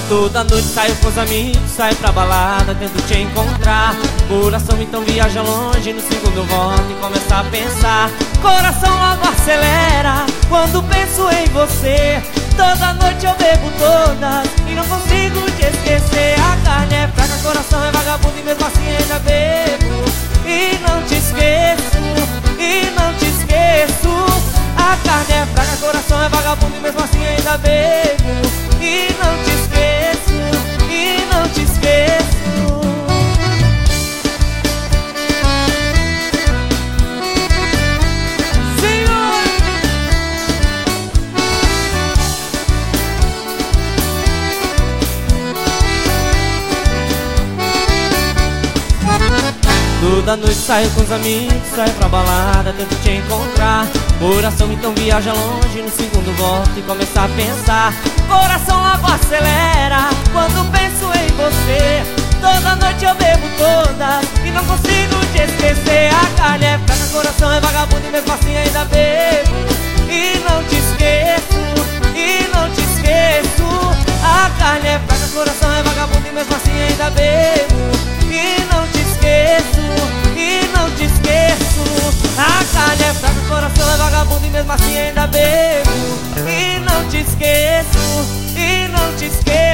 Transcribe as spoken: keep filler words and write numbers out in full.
Toda noite saio com os amigos, saio pra balada, tento te encontrar. Coração então viaja longe, no segundo eu volto e começo a pensar. Coração logo acelera quando penso em você. Toda noite eu bebo todas e não consigo te esquecer. A carne é fraca, coração é vagabundo e mesmo assim ainda bebo. E não te esqueço, e não te esqueço. A carne é fraca, coração é vagabundo e mesmo assim ainda bebo. E não te esqueço, e não te esqueço. Senhor! Toda noite saio com os amigos, saio pra balada, tento te encontrar. Coração então viaja longe, no segundo volto e começa a pensar. Coração logo acelera quando penso em você. Toda noite eu bebo todas e não consigo te esquecer. A carne é fraca, coração é vagabundo e mesmo assim ainda bebo. E não te esqueço, e não te esqueço. A carne é fraca, coração é vagabundo e mesmo assim ainda bebo. E não te esqueço, e não te esqueço. A carne é fraca, coração é vagabundo e mesmo assim ainda bebo. E não te esqueço, e não te esqueço.